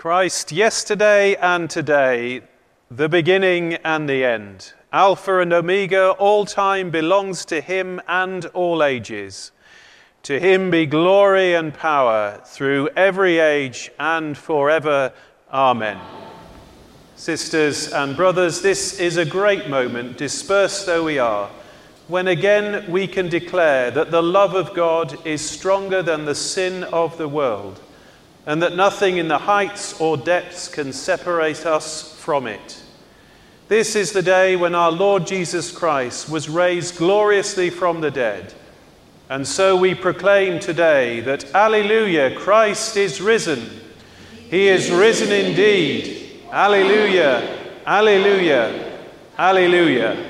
Christ, yesterday and today, the beginning and the end. Alpha and Omega, all time belongs to him and all ages. To him be glory and power through every age and forever. Amen. Sisters and brothers, this is a great moment, dispersed though we are, when again we can declare that the love of God is stronger than the sin of the world, and that nothing in the heights or depths can separate us from it. This is the day when our Lord Jesus Christ was raised gloriously from the dead. And so we proclaim today that, Alleluia, Christ is risen. He is risen indeed. Alleluia, alleluia, alleluia.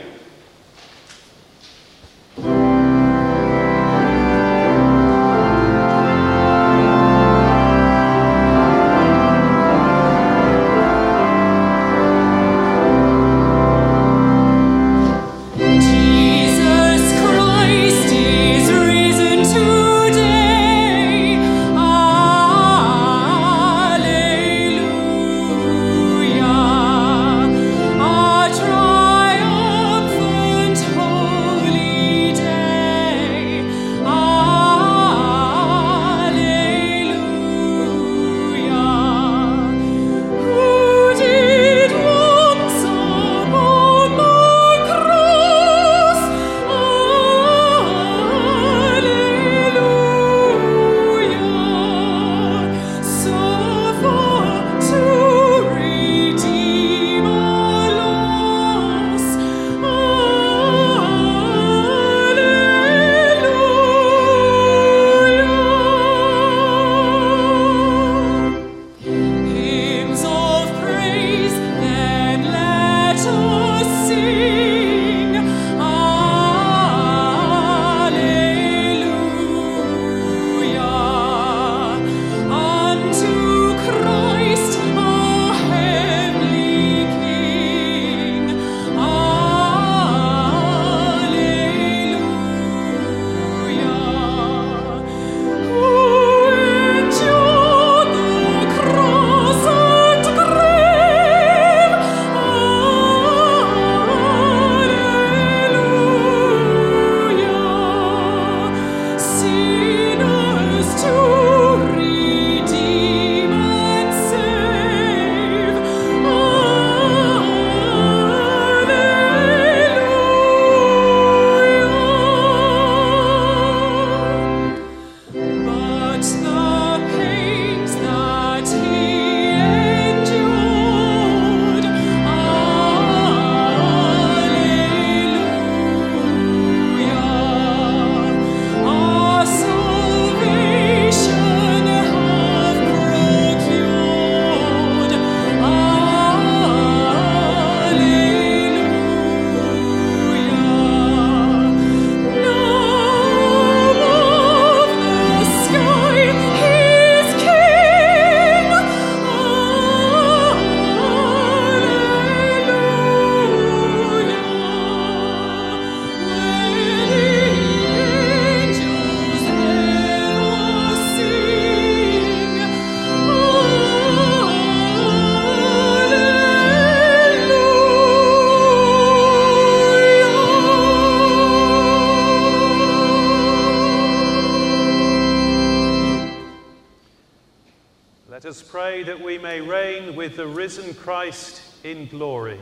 Let us pray that we may reign with the risen Christ in glory.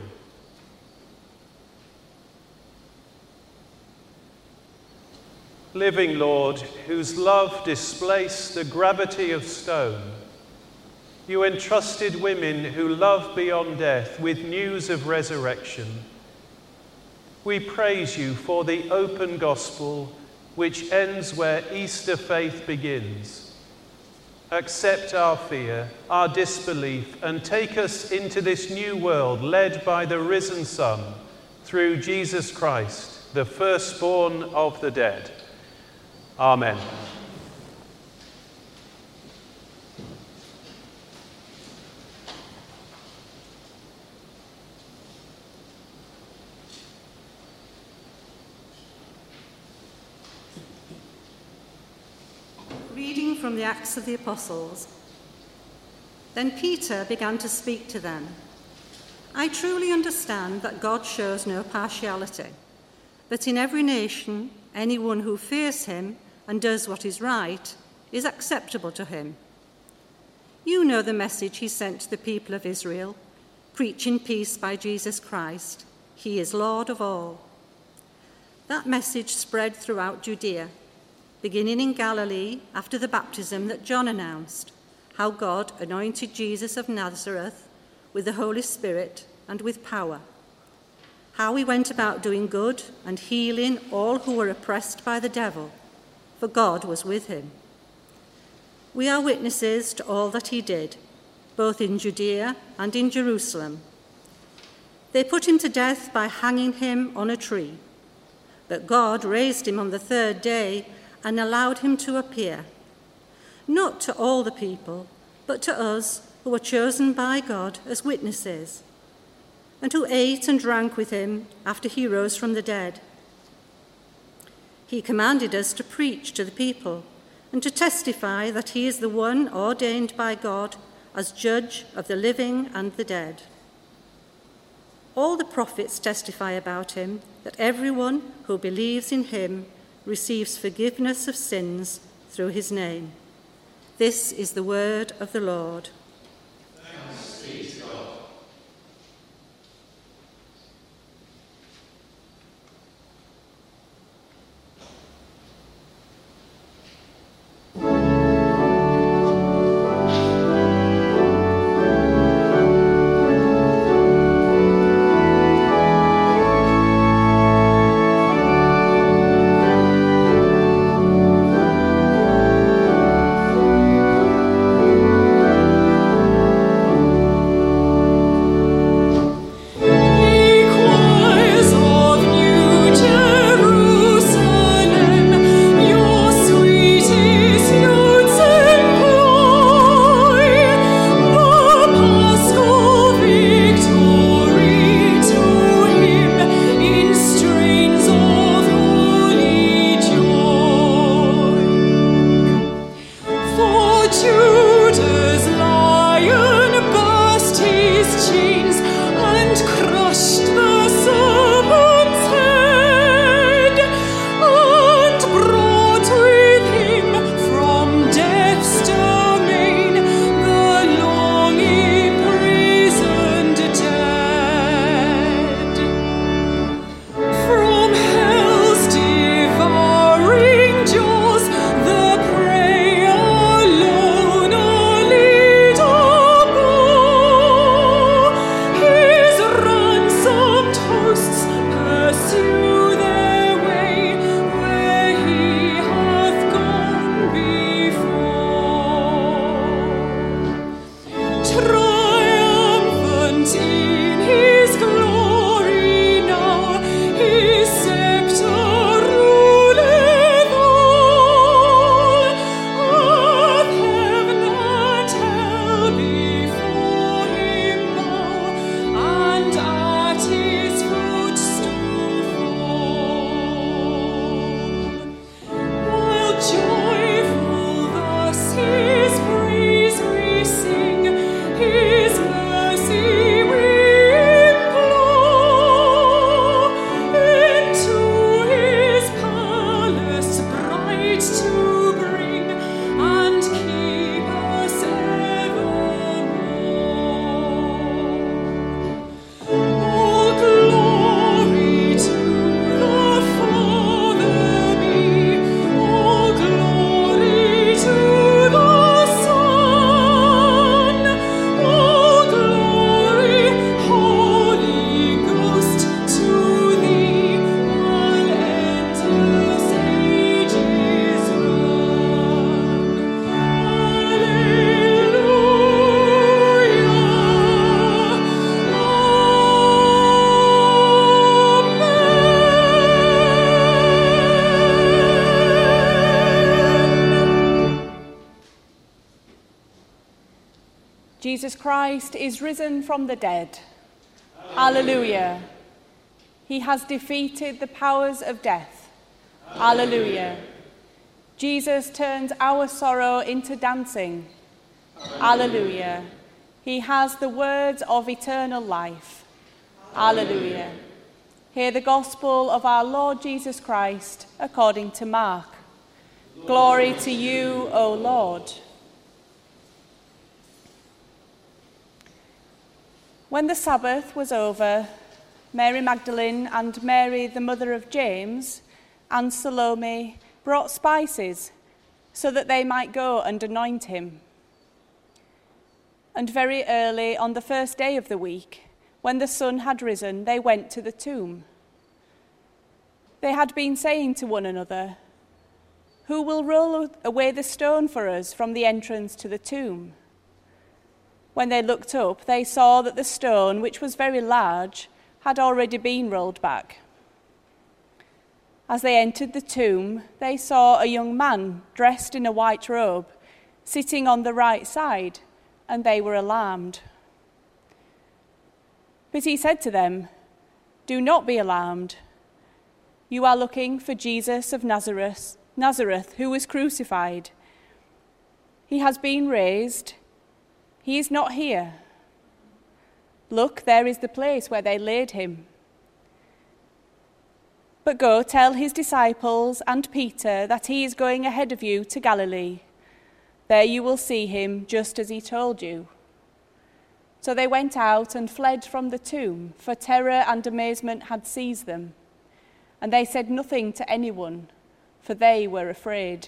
Living Lord, whose love displaced the gravity of stone, you entrusted women who love beyond death with news of resurrection. We praise you for the open gospel which ends where Easter faith begins. Accept our fear, our disbelief, and take us into this new world led by the risen Son, through Jesus Christ, the firstborn of the dead. Amen. Reading from the Acts of the Apostles. Then Peter began to speak to them. I truly understand that God shows no partiality, that in every nation, anyone who fears him and does what is right is acceptable to him. You know the message he sent to the people of Israel, preaching peace by Jesus Christ. He is Lord of all. That message spread throughout Judea, beginning in Galilee after the baptism that John announced, how God anointed Jesus of Nazareth with the Holy Spirit and with power, how he went about doing good and healing all who were oppressed by the devil, for God was with him. We are witnesses to all that he did, both in Judea and in Jerusalem. They put him to death by hanging him on a tree, but God raised him on the third day and allowed him to appear, not to all the people, but to us who were chosen by God as witnesses, and who ate and drank with him after he rose from the dead. He commanded us to preach to the people and to testify that he is the one ordained by God as judge of the living and the dead. All the prophets testify about him, that everyone who believes in him receives forgiveness of sins through his name. This is the word of the Lord. Thanks be to God. Jesus Christ is risen from the dead. Alleluia. He has defeated the powers of death. Alleluia. Jesus turns our sorrow into dancing. Alleluia. He has the words of eternal life. Alleluia. Hear the gospel of our Lord Jesus Christ according to Mark. Glory to you, O Lord. When the Sabbath was over, Mary Magdalene and Mary, the mother of James, and Salome brought spices so that they might go and anoint him. And very early on the first day of the week, when the sun had risen, they went to the tomb. They had been saying to one another, "Who will roll away the stone for us from the entrance to the tomb?" When they looked up, they saw that the stone, which was very large, had already been rolled back. As they entered the tomb, they saw a young man dressed in a white robe, sitting on the right side, and they were alarmed. But he said to them, "Do not be alarmed. You are looking for Jesus of Nazareth, who was crucified. He has been raised. He is not here. Look, there is the place where they laid him. But go tell his disciples and Peter that he is going ahead of you to Galilee. There you will see him just as he told you." So they went out and fled from the tomb, for terror and amazement had seized them. And they said nothing to anyone, for they were afraid.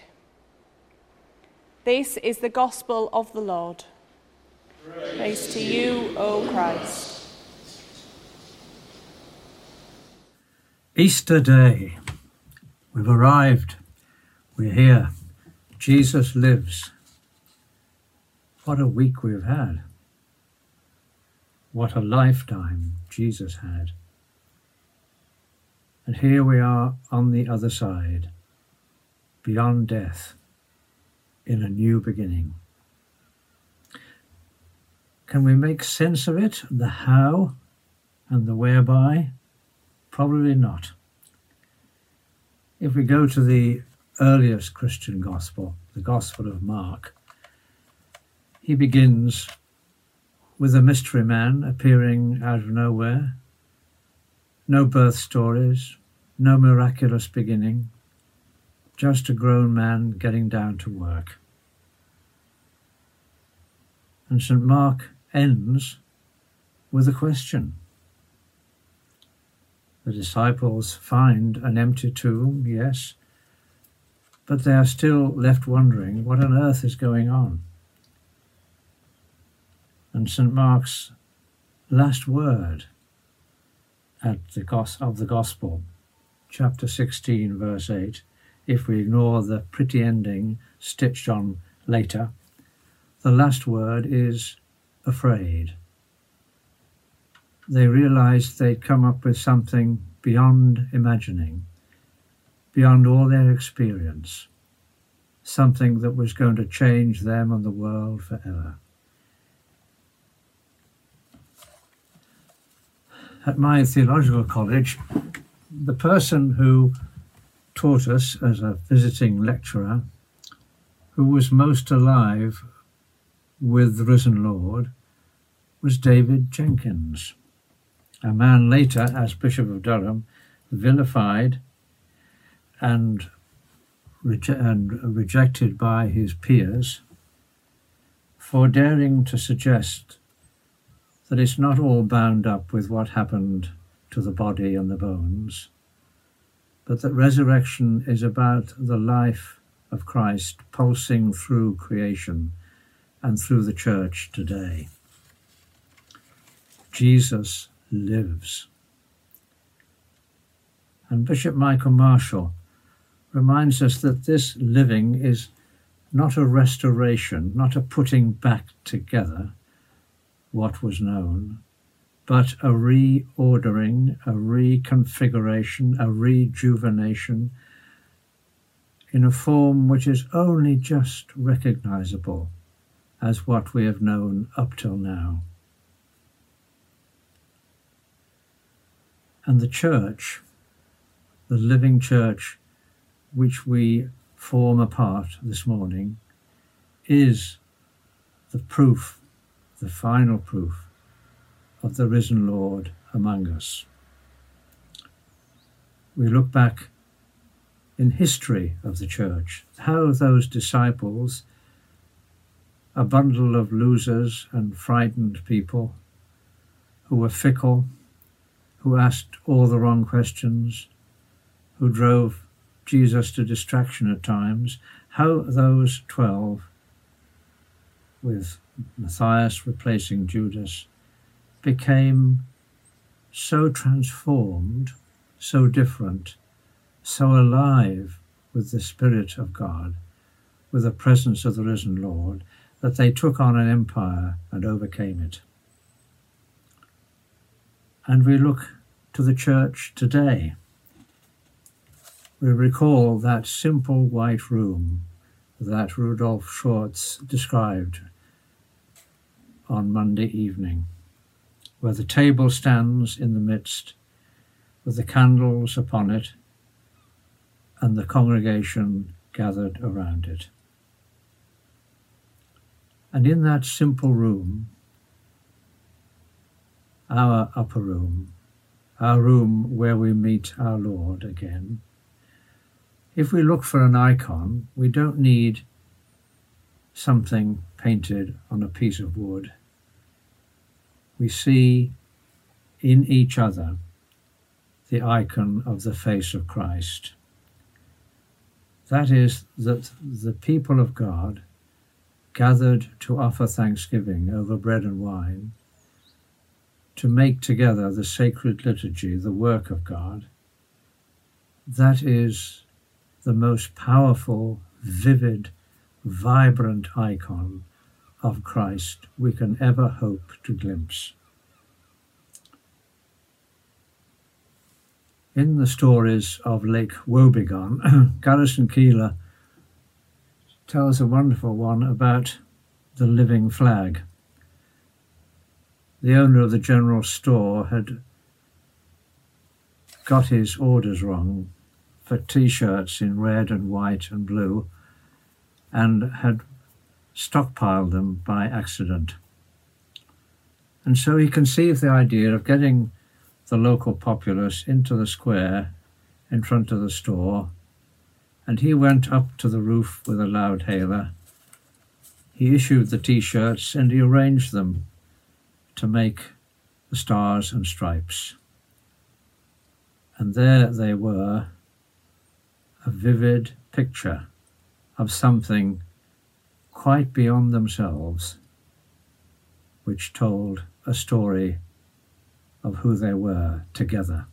This is the gospel of the Lord. Praise to you, O Christ. Easter Day. We've arrived. We're here. Jesus lives. What a week we've had. What a lifetime Jesus had. And here we are on the other side, beyond death, in a new beginning. Can we make sense of it, the how and the whereby? Probably not. If we go to the earliest Christian gospel, the Gospel of Mark, he begins with a mystery man appearing out of nowhere. No birth stories, no miraculous beginning, just a grown man getting down to work. And St. Mark ends with a question. The disciples find an empty tomb, yes, but they are still left wondering what on earth is going on. And St. Mark's last word of the Gospel, chapter 16, verse 8, if we ignore the pretty ending stitched on later, the last word is afraid. They realized they'd come up with something beyond imagining, beyond all their experience, something that was going to change them and the world forever. At my theological college, the person who taught us as a visiting lecturer, who was most alive with the risen Lord, was David Jenkins, a man later, as Bishop of Durham, vilified and rejected by his peers for daring to suggest that it's not all bound up with what happened to the body and the bones, but that resurrection is about the life of Christ pulsing through creation and through the church today. Jesus lives. And Bishop Michael Marshall reminds us that this living is not a restoration, not a putting back together what was known, but a reordering, a reconfiguration, a rejuvenation in a form which is only just recognizable as what we have known up till now. And the church, the living church which we form a part this morning, is the proof, the final proof of the risen Lord among us. We look back in history of the church, how those disciples, a bundle of losers and frightened people who were fickle, who asked all the wrong questions, who drove Jesus to distraction at times, how those 12, with Matthias replacing Judas, became so transformed, so different, so alive with the Spirit of God, with the presence of the risen Lord, that they took on an empire and overcame it. And we look to the church today. We recall that simple white room that Rudolf Schwartz described on Monday evening, where the table stands in the midst, with the candles upon it, and the congregation gathered around it. And in that simple room, our upper room, our room where we meet our Lord again, if we look for an icon, we don't need something painted on a piece of wood. We see in each other the icon of the face of Christ. That is, that the people of God gathered to offer thanksgiving over bread and wine, to make together the sacred liturgy, the work of God. That is the most powerful, vivid, vibrant icon of Christ we can ever hope to glimpse. In the stories of Lake Wobegon, Garrison Keillor tells a wonderful one about the living flag. The owner of the general store had got his orders wrong for T-shirts in red and white and blue, and had stockpiled them by accident. And so he conceived the idea of getting the local populace into the square in front of the store, and he went up to the roof with a loudhailer. He issued the T-shirts and he arranged them to make the stars and stripes. And there they were, a vivid picture of something quite beyond themselves, which told a story of who they were together.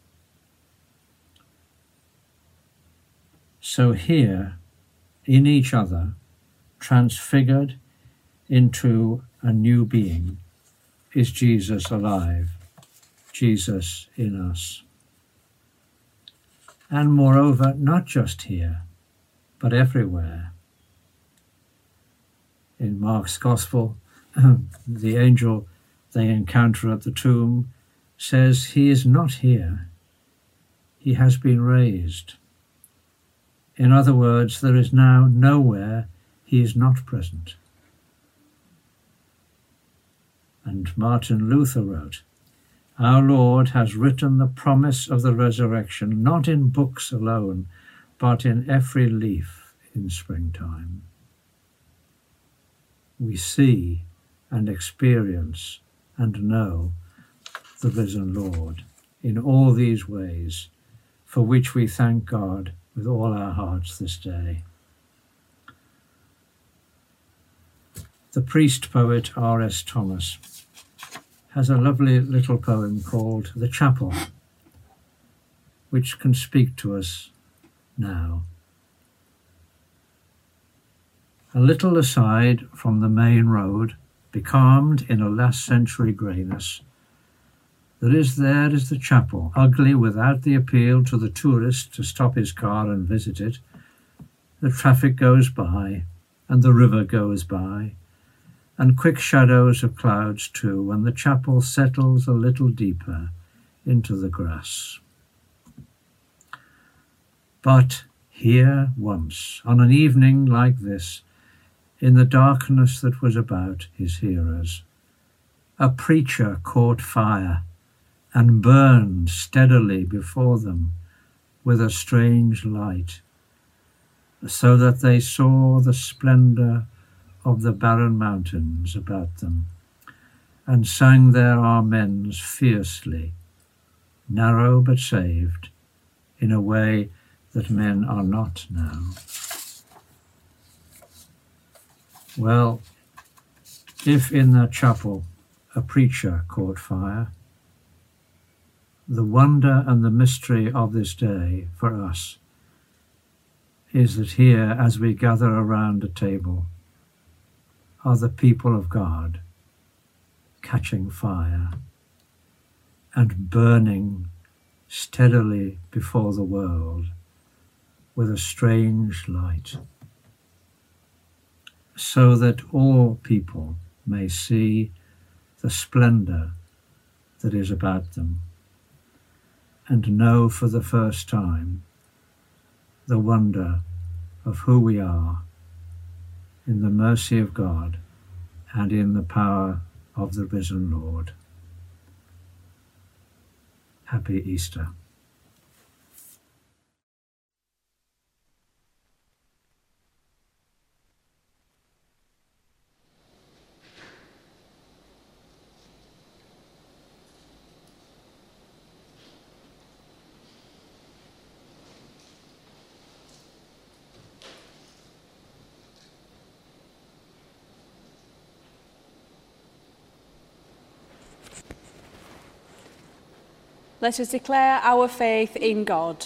So here, in each other, transfigured into a new being, is Jesus alive, Jesus in us. And moreover, not just here, but everywhere. In Mark's Gospel, the angel they encounter at the tomb says he is not here, he has been raised. In other words, there is now nowhere he is not present. And Martin Luther wrote, "Our Lord has written the promise of the resurrection, not in books alone, but in every leaf in springtime." We see and experience and know the risen Lord in all these ways, for which we thank God with all our hearts this day. The priest-poet R.S. Thomas has a lovely little poem called The Chapel, which can speak to us now. A little aside from the main road, becalmed in a last century greyness, there is the chapel, ugly without the appeal to the tourist to stop his car and visit it. The traffic goes by, and the river goes by, and quick shadows of clouds too, when the chapel settles a little deeper into the grass. But here once, on an evening like this, in the darkness that was about his hearers, A preacher caught fire and burned steadily before them with a strange light, so that they saw the splendor of the barren mountains about them, and sang their amens fiercely, narrow but saved, in a way that men are not now. Well, if in that chapel a preacher caught fire, the wonder and the mystery of this day for us is that here, as we gather around a table, are the people of God catching fire and burning steadily before the world with a strange light, so that all people may see the splendor that is about them and know for the first time the wonder of who we are in the mercy of God and in the power of the risen Lord. Happy Easter. Let us declare our faith in God.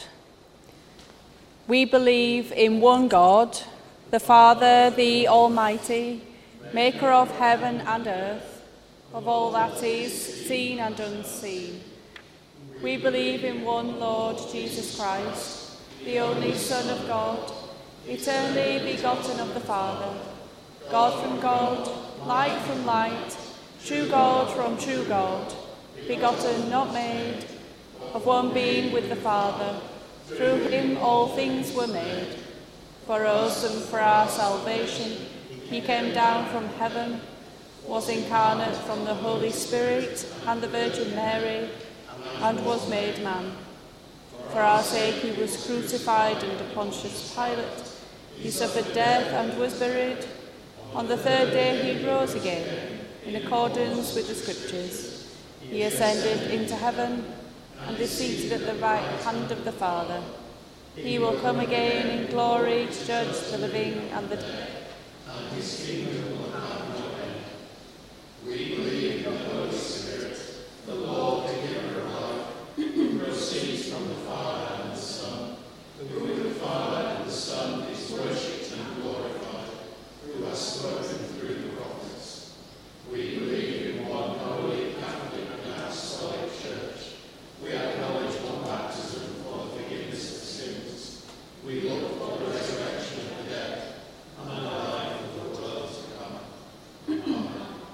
We believe in one God, the Father, the Almighty, maker of heaven and earth, of all that is seen and unseen. We believe in one Lord Jesus Christ, the only Son of God, eternally begotten of the Father, God from God, light from light, true God from true God, begotten, not made, of one being with the Father. Through him all things were made. For us and for our salvation, he came down from heaven, was incarnate from the Holy Spirit and the Virgin Mary, and was made man. For our sake he was crucified under Pontius Pilate. He suffered death and was buried. On the third day he rose again, in accordance with the Scriptures. He ascended into heaven and is seated at the right hand of the Father. He will come again in glory to judge the living and the dead. And his kingdom will have no end. We believe in the Holy Spirit, the Lord, the giver of life, who proceeds from the Father and the Son, who with the Father and the Son is worshipped and glorified, who has spoken through the prophets. We believe in one holy, Catholic and Apostolic Church. We acknowledge one baptism for the forgiveness of sins. We look for the resurrection of the dead and the life of the world to come. Amen.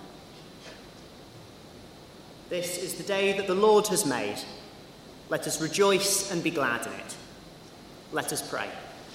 This is the day that the Lord has made. Let us rejoice and be glad in it. Let us pray.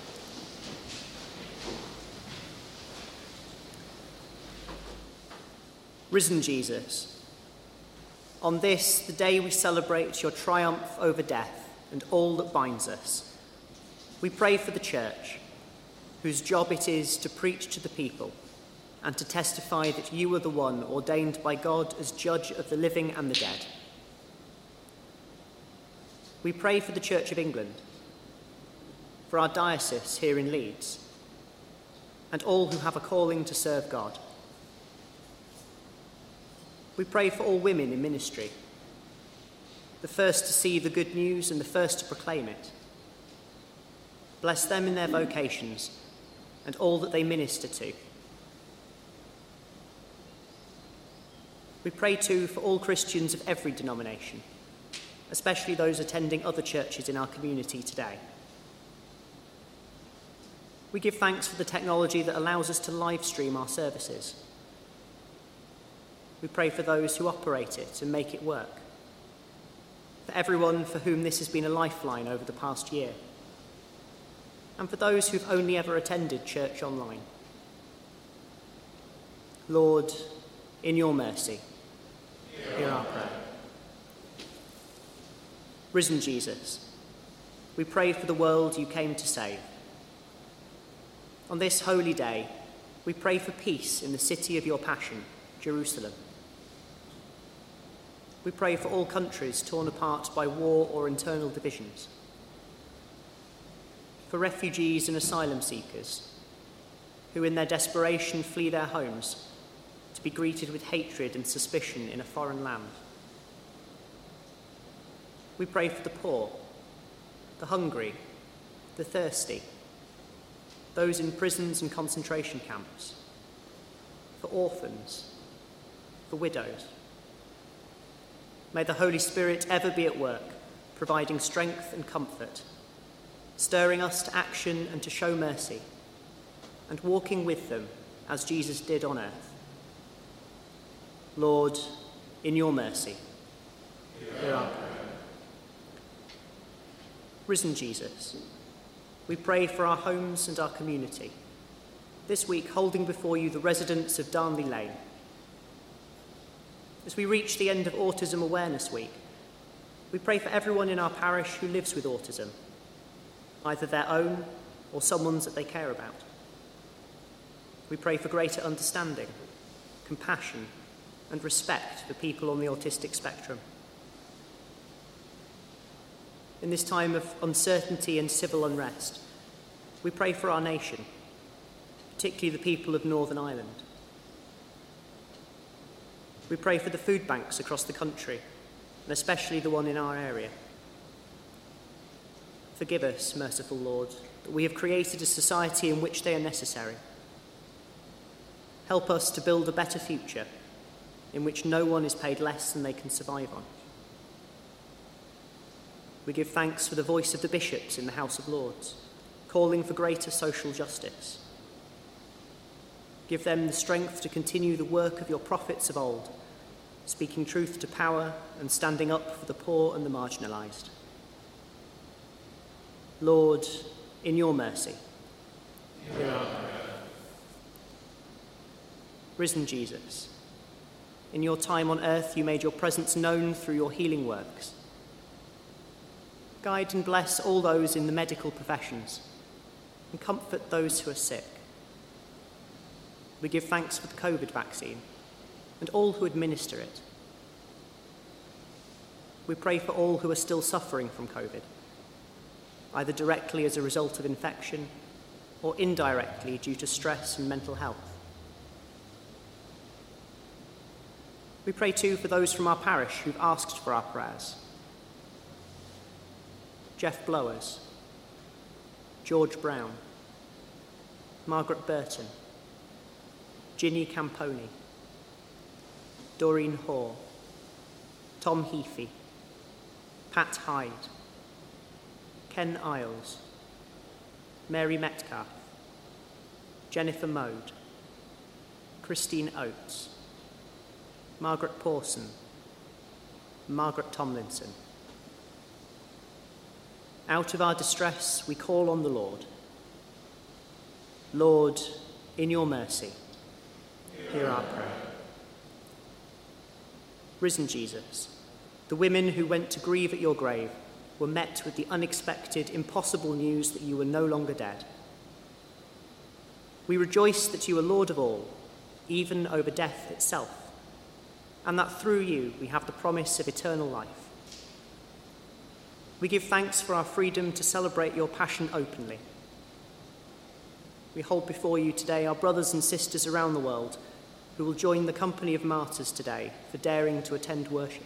Risen Jesus, on this, the day we celebrate your triumph over death and all that binds us, we pray for the Church, whose job it is to preach to the people and to testify that you are the one ordained by God as judge of the living and the dead. We pray for the Church of England, for our diocese here in Leeds, and all who have a calling to serve God. We pray for all women in ministry, the first to see the good news and the first to proclaim it. Bless them in their vocations and all that they minister to. We pray too for all Christians of every denomination, especially those attending other churches in our community today. We give thanks for the technology that allows us to live stream our services. We pray for those who operate it and make it work, for everyone for whom this has been a lifeline over the past year, and for those who've only ever attended church online. Lord, in your mercy, hear our prayer. Risen Jesus, we pray for the world you came to save. On this holy day, we pray for peace in the city of your passion, Jerusalem. We pray for all countries torn apart by war or internal divisions. For refugees and asylum seekers, who in their desperation flee their homes to be greeted with hatred and suspicion in a foreign land. We pray for the poor, the hungry, the thirsty, those in prisons and concentration camps, for orphans, for widows. May the Holy Spirit ever be at work, providing strength and comfort, stirring us to action and to show mercy, and walking with them as Jesus did on earth. Lord, in your mercy, hear our prayer. Risen Jesus, we pray for our homes and our community, this week holding before you the residents of Darnley Lane. As we reach the end of Autism Awareness Week, we pray for everyone in our parish who lives with autism, either their own or someone's that they care about. We pray for greater understanding, compassion, and respect for people on the autistic spectrum. In this time of uncertainty and civil unrest, we pray for our nation, particularly the people of Northern Ireland. We pray for the food banks across the country, and especially the one in our area. Forgive us, merciful Lord, that we have created a society in which they are necessary. Help us to build a better future in which no one is paid less than they can survive on. We give thanks for the voice of the bishops in the House of Lords, calling for greater social justice. Give them the strength to continue the work of your prophets of old, speaking truth to power and standing up for the poor and the marginalised. Lord, in your mercy, hear our prayer. Risen Jesus, in your time on earth you made your presence known through your healing works. Guide and bless all those in the medical professions and comfort those who are sick. We give thanks for the COVID vaccine and all who administer it. We pray for all who are still suffering from COVID, either directly as a result of infection or indirectly due to stress and mental health. We pray too for those from our parish who've asked for our prayers. Jeff Blowers, George Brown, Margaret Burton, Ginny Camponi, Doreen Hoare, Tom Heafy, Pat Hyde, Ken Isles, Mary Metcalf, Jennifer Mode, Christine Oates, Margaret Pawson, Margaret Tomlinson. Out of our distress, we call on the Lord. Lord, in your mercy, hear our prayer. Risen Jesus, the women who went to grieve at your grave were met with the unexpected, impossible news that you were no longer dead. We rejoice that you are Lord of all, even over death itself, and that through you we have the promise of eternal life. We give thanks for our freedom to celebrate your passion openly. We hold before you today our brothers and sisters around the world who will join the company of martyrs today for daring to attend worship.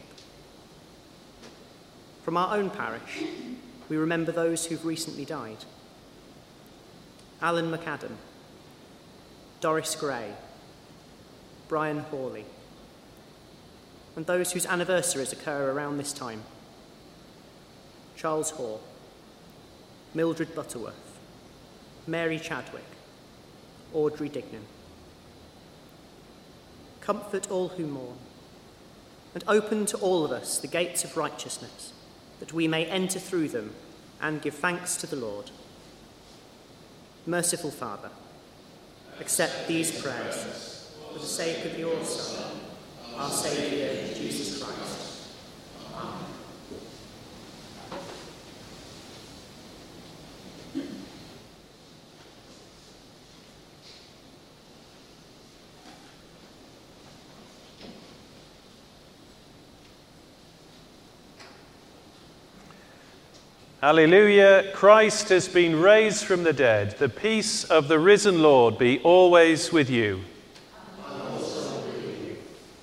From our own parish, we remember those who've recently died. Alan McAdam, Doris Gray, Brian Hawley, and those whose anniversaries occur around this time. Charles Hoare, Mildred Butterworth, Mary Chadwick, Audrey Dignan. Comfort all who mourn, and open to all of us the gates of righteousness, that we may enter through them and give thanks to the Lord. Merciful Father, accept these prayers for the sake of your Son, our Saviour, Jesus Christ. Alleluia, Christ has been raised from the dead. The peace of the risen Lord be always with you. And also with you.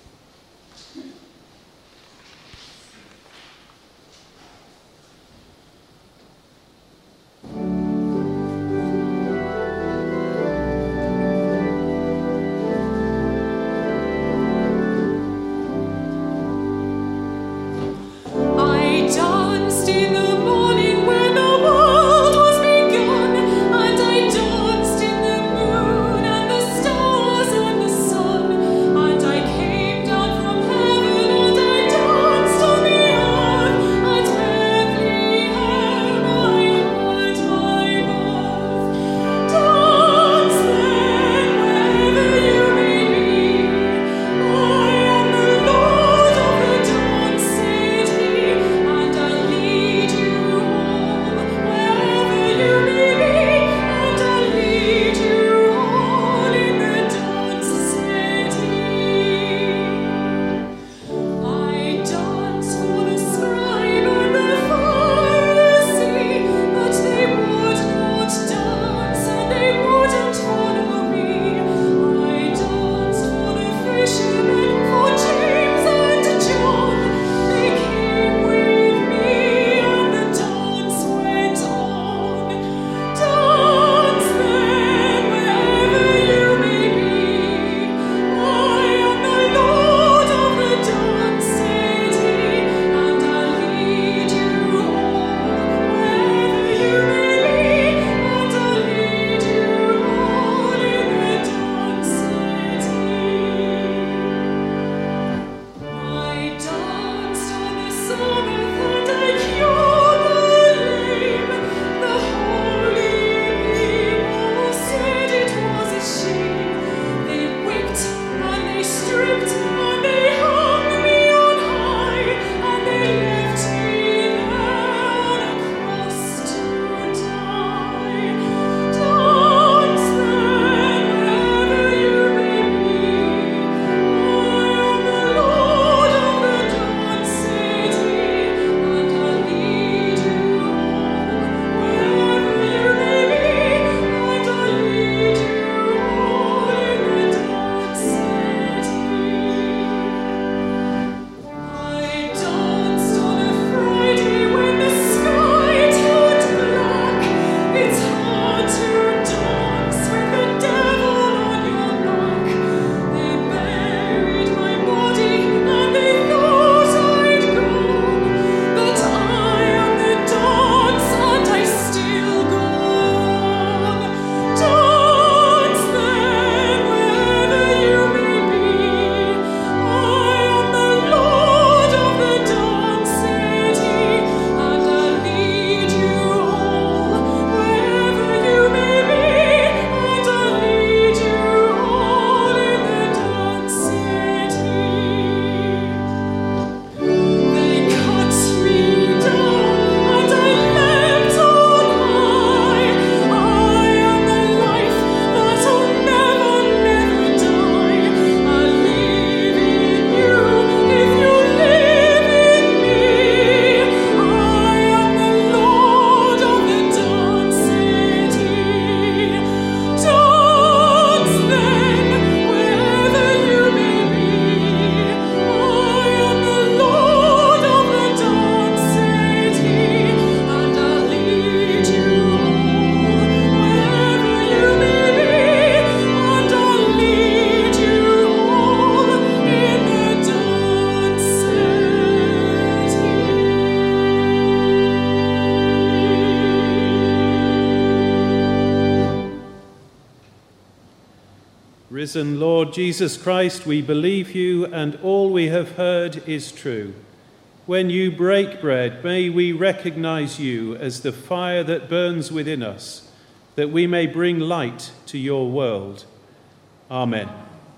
I danced in the morning when the world was begun, and I danced in the moon and the stars and the sun, and I came down from heaven and I danced on the earth. At Bethlehem I heard my birth. Dance then wherever you may be. I am the Lord of the dance, said he, and I'll lead you all wherever you may be, and I'll lead you all in the dance, said he. I danced for the scribe and the Pharisee, but they would not dance and they wouldn't follow me. I danced for the fishermen, for James and John. They came with me and the dance went on. Dance then wherever you may be. I am the Lord of the dance, said he, and I'll lead you all wherever you may be, and I'll lead you all in the dance, said he. I danced on the Sabbath and I cured the lame. The holy people said it was a shame. They whipped and they stripped and they hung me on high, and they left me there on a cross to die. Dance then wherever you may be. I am the Lord of the dance, said he, and I'll lead you all wherever you may be, and I'll lead you all in the dance, said he. I danced on a Friday when the sky turned black. It's hard to dance with the devil on your back. They buried my body and they thought I'd gone, but I am the dance and I still go on. Dance then wherever you may be. I am the Lord of the dance, said he, and I'll lead you all wherever you may be, and I'll lead you all in the dance, said he. They cut me down and I leapt on high. I am the life that'll never, never die. I'll live in you if you live in me. I am the Lord of the dance, said he. Dance then wherever you may be. I am the Lord of the dance, said he, and I'll lead you all wherever you may be, and I'll lead you all in the dance, said he. Risen Lord Jesus Christ, we believe you, and all we have heard is true. When you break bread, may we recognize you as the fire that burns within us, that we may bring light to your world. Amen.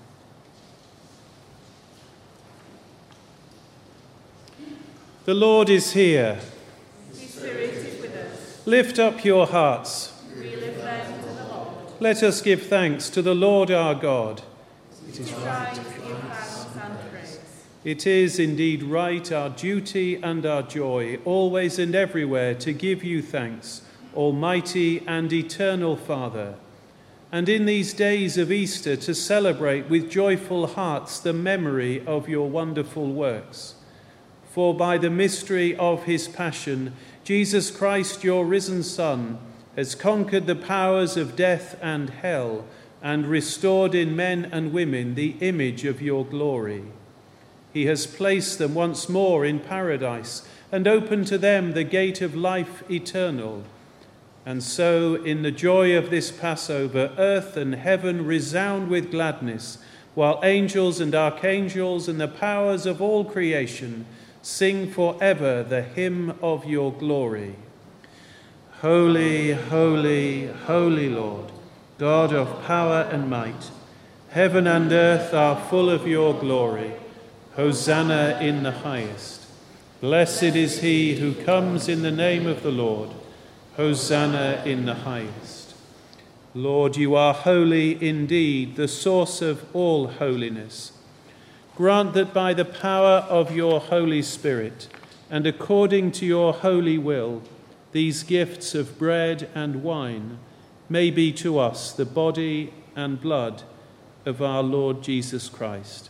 The Lord is here. His Spirit is with us. Lift up your hearts. We lift them to the Lord. Let us give thanks to the Lord our God. It is right to give thanks and praise. It is indeed right, our duty and our joy, always and everywhere to give you thanks, Almighty and eternal Father, and in these days of Easter to celebrate with joyful hearts the memory of your wonderful works. For by the mystery of his passion, Jesus Christ, your risen Son, has conquered the powers of death and hell and restored in men and women the image of your glory. He has placed them once more in paradise and opened to them the gate of life eternal. And so, in the joy of this Passover, earth and heaven resound with gladness, while angels and archangels and the powers of all creation sing forever the hymn of your glory. Holy, holy, holy Lord, God of power and might, heaven and earth are full of your glory. Hosanna in the highest. Blessed is he who comes in the name of the Lord. Hosanna in the highest. Lord, you are holy indeed, the source of all holiness. Grant that by the power of your Holy Spirit and according to your holy will, these gifts of bread and wine may be to us the body and blood of our Lord Jesus Christ,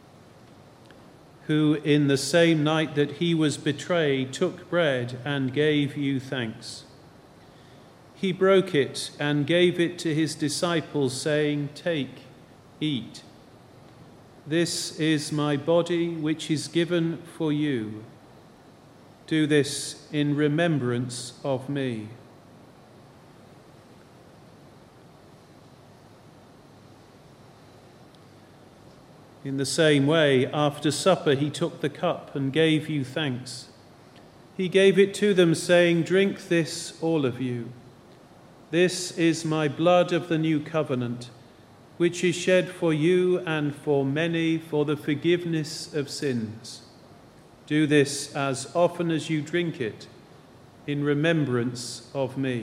who in the same night that he was betrayed took bread and gave you thanks. He broke it and gave it to his disciples, saying, "Take, eat. This is my body, which is given for you. Do this in remembrance of me." In the same way, after supper, he took the cup and gave you thanks. He gave it to them, saying, "Drink this, all of you. This is my blood of the new covenant, which is shed for you and for many for the forgiveness of sins. Do this as often as you drink it in remembrance of me."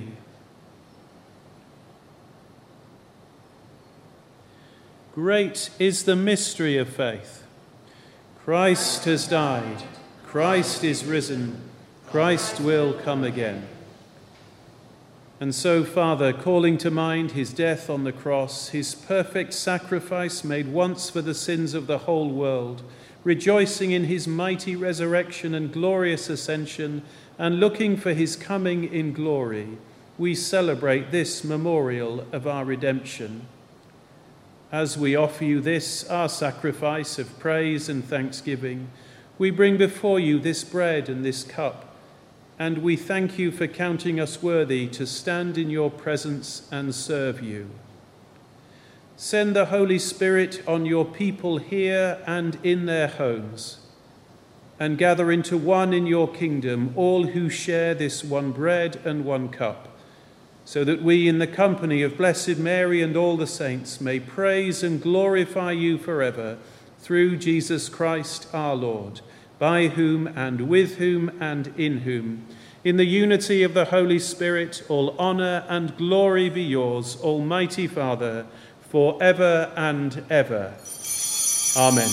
Great is the mystery of faith. Christ has died. Christ is risen. Christ will come again. And so, Father, calling to mind his death on the cross, his perfect sacrifice made once for the sins of the whole world, rejoicing in his mighty resurrection and glorious ascension, and looking for his coming in glory, we celebrate this memorial of our redemption. As we offer you this, our sacrifice of praise and thanksgiving, we bring before you this bread and this cup, and we thank you for counting us worthy to stand in your presence and serve you. Send the Holy Spirit on your people here and in their homes, and gather into one in your kingdom all who share this one bread and one cup, so that we, in the company of Blessed Mary and all the saints, may praise and glorify you forever, through Jesus Christ our Lord, by whom and with whom and in whom, in the unity of the Holy Spirit, all honour and glory be yours, Almighty Father, for ever and ever. Amen.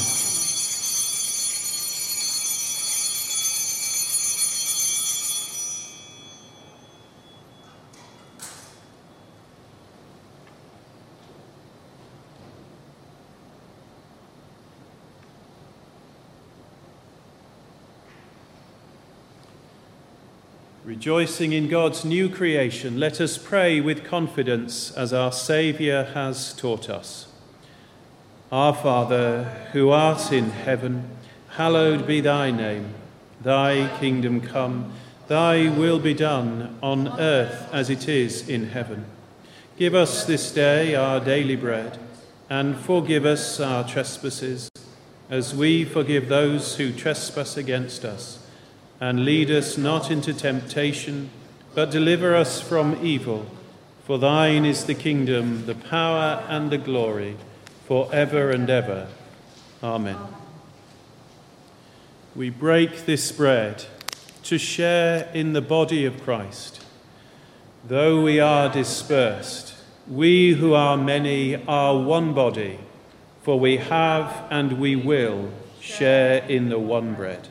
Rejoicing in God's new creation, let us pray with confidence as our Saviour has taught us. Our Father, who art in heaven, hallowed be thy name. Thy kingdom come, thy will be done on earth as it is in heaven. Give us this day our daily bread, and forgive us our trespasses, as we forgive those who trespass against us. And lead us not into temptation, but deliver us from evil. For thine is the kingdom, the power, and the glory, for ever and ever. Amen. We break this bread to share in the body of Christ. Though we are dispersed, we who are many are one body, for we have and we will share in the one bread.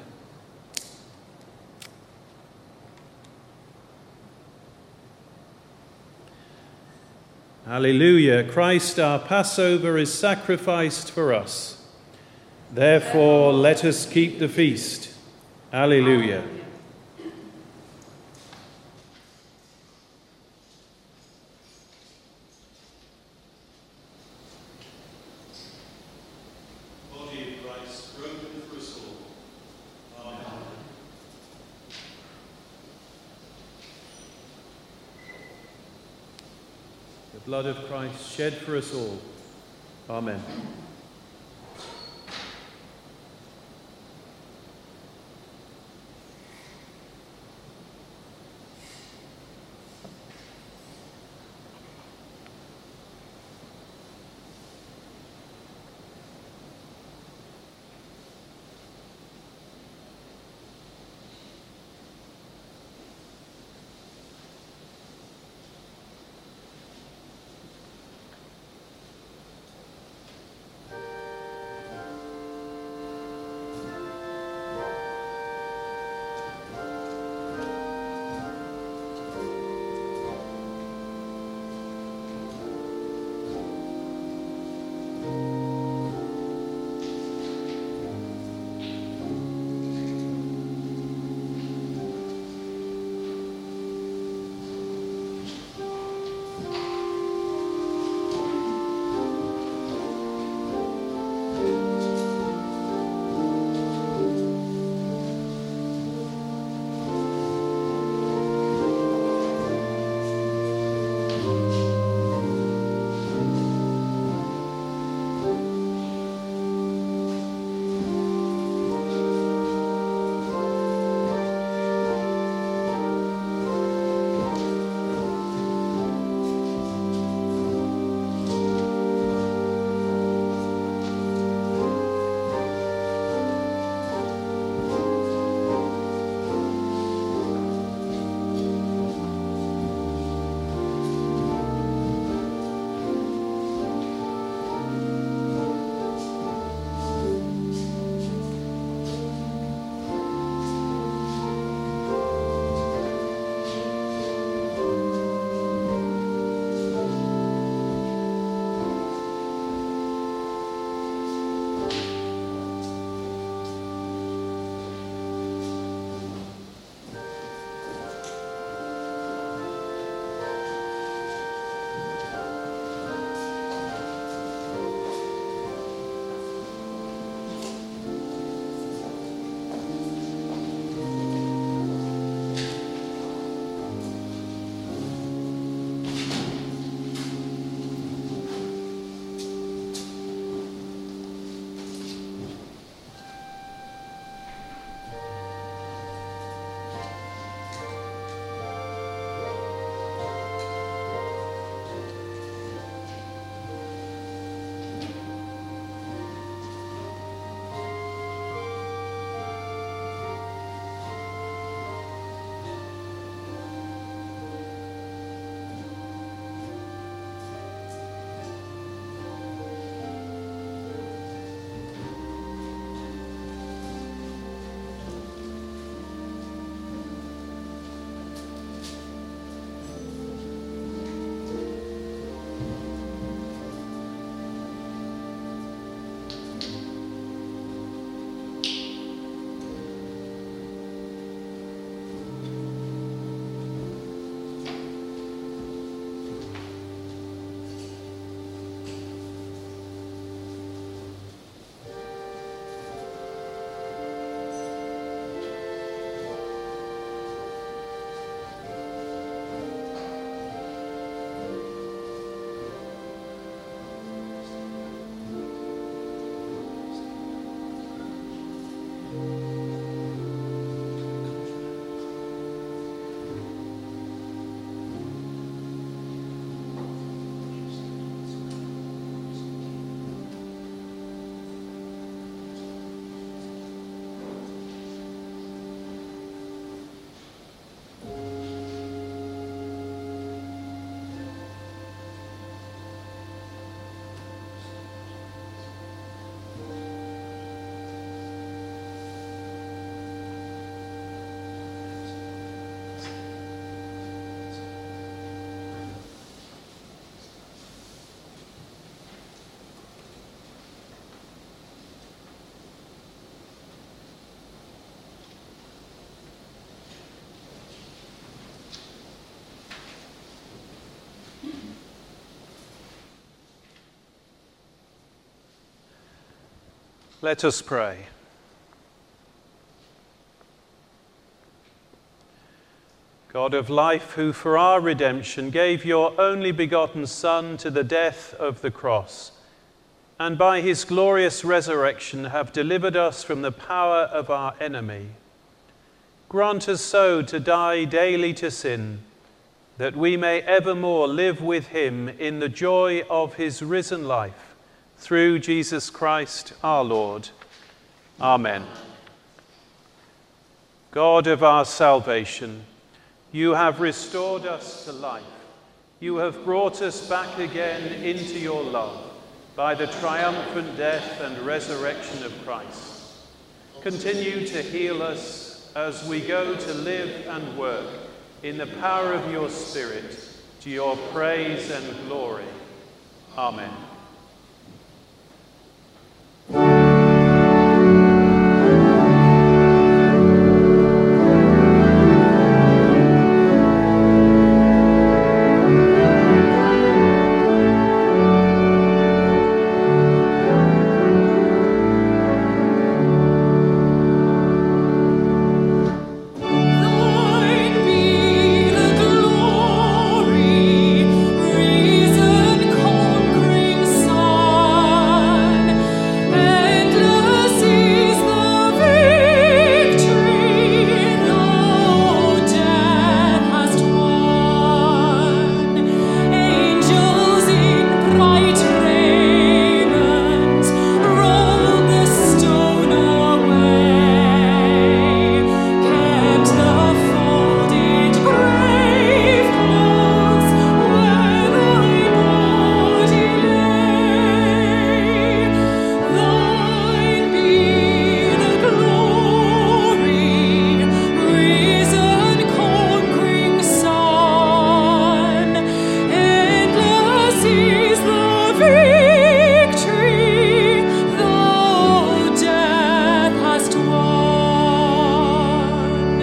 Alleluia, Christ our Passover is sacrificed for us. Therefore, let us keep the feast. Alleluia. Body of Christ, broken for us all. Amen. The blood of Christ shed for us all. Amen. Let us pray. God of life, who for our redemption gave your only begotten Son to the death of the cross, and by his glorious resurrection have delivered us from the power of our enemy, grant us so to die daily to sin, that we may evermore live with him in the joy of his risen life, through Jesus Christ our Lord. Amen. God of our salvation, you have restored us to life. You have brought us back again into your love by the triumphant death and resurrection of Christ. Continue to heal us as we go to live and work in the power of your Spirit, to your praise and glory. Amen. Thine be the glory, risen conquering Son. Endless is the victory thou death hast won. Angels in bright raiment rolled the stone away, kept the folded grave close where thy body lay. Thine be the glory, risen conquering Son. Endless is the victory thou death hast won.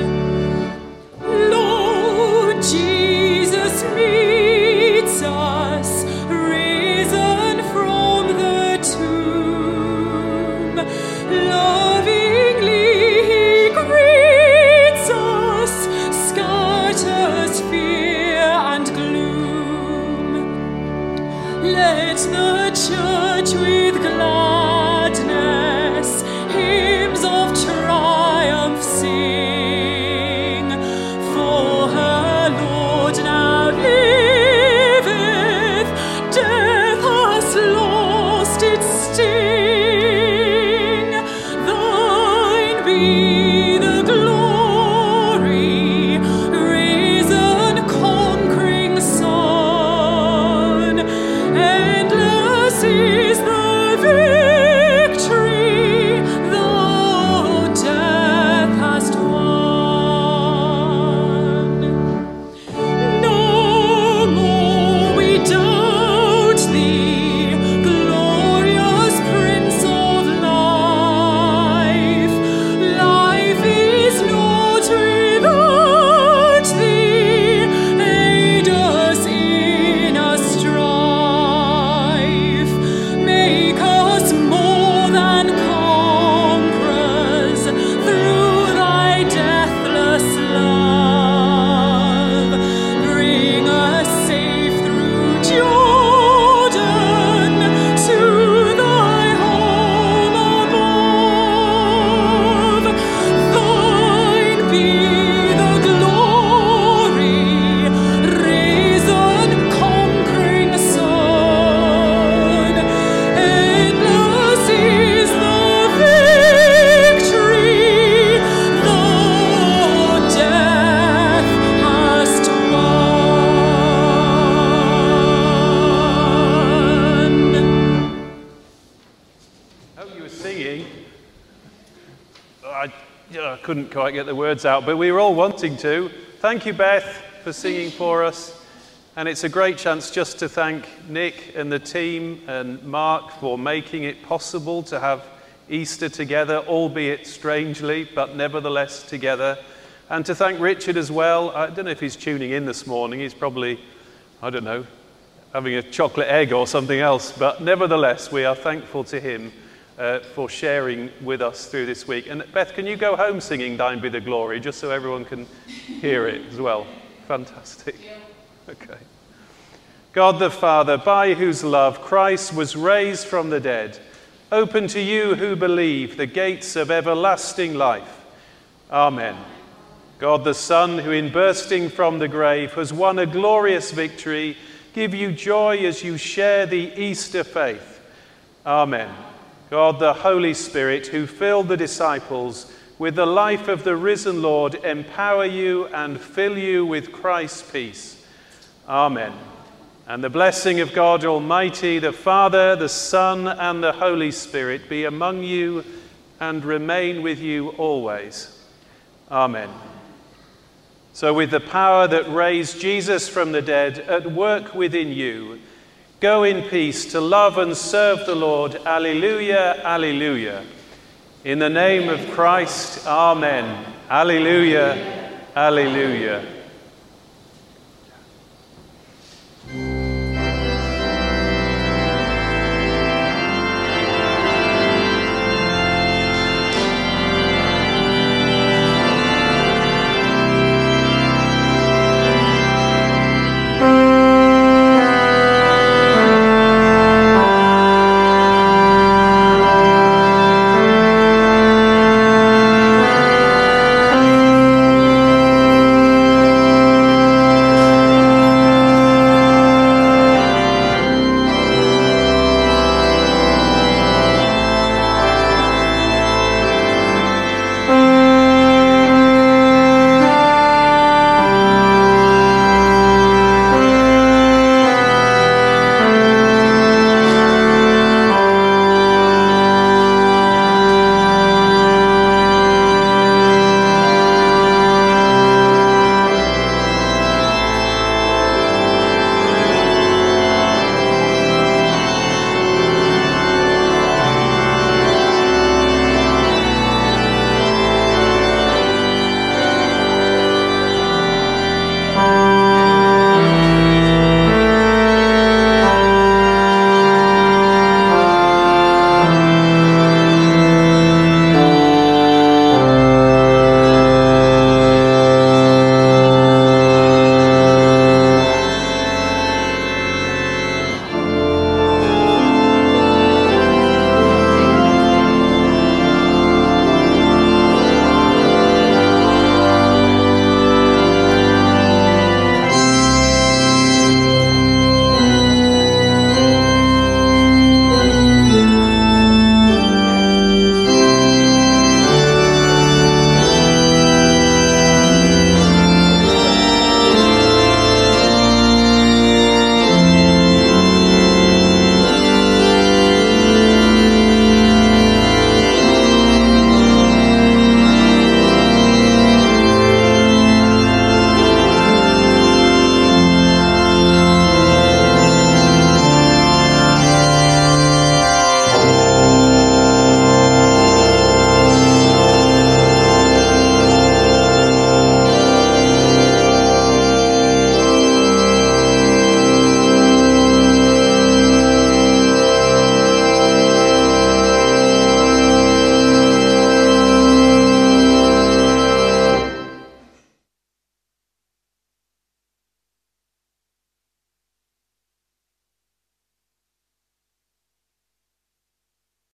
Lord Jesus meets us, risen from the tomb. Lovingly he greets us, scatters fear and gloom. Let the church with gladness hymns of triumph sing, for her Lord now liveth, death has lost its sting. Thine be the glory, risen conquering Son. Endless is the victory thou death hast won. No more we doubt thee, glorious Prince of life. Life is naught without thee. Aid us in our strife. Make us more than conquerors through thy deathless love. Bring us safe through Jordan to thy home above. Thine be the glory, risen conquering Son. Endless is the victory thou death hast won. I hope you were singing. I couldn't quite get the words out, but we were all wanting to. Thank you, Beth, for singing for us. And it's a great chance just to thank Nick and the team and Mark for making it possible to have Easter together, albeit strangely, but nevertheless together. And to thank Richard as well. I don't know if he's tuning in this morning. He's probably, I don't know, having a chocolate egg or something else. But nevertheless, we are thankful to him for sharing with us through this week. And Beth, can you go home singing Thine Be the Glory, just so everyone can hear it as well? Fantastic. Okay. God the Father, by whose love Christ was raised from the dead, open to you who believe the gates of everlasting life. Amen. God the Son, who in bursting from the grave has won a glorious victory, give you joy as you share the Easter faith. Amen. God the Holy Spirit, who filled the disciples with the life of the risen Lord, empower you and fill you with Christ's peace. Amen. And the blessing of God Almighty, the Father, the Son, and the Holy Spirit be among you and remain with you always. Amen. So with the power that raised Jesus from the dead at work within you, go in peace to love and serve the Lord. Alleluia, alleluia. In the name of Christ, amen. Alleluia, alleluia.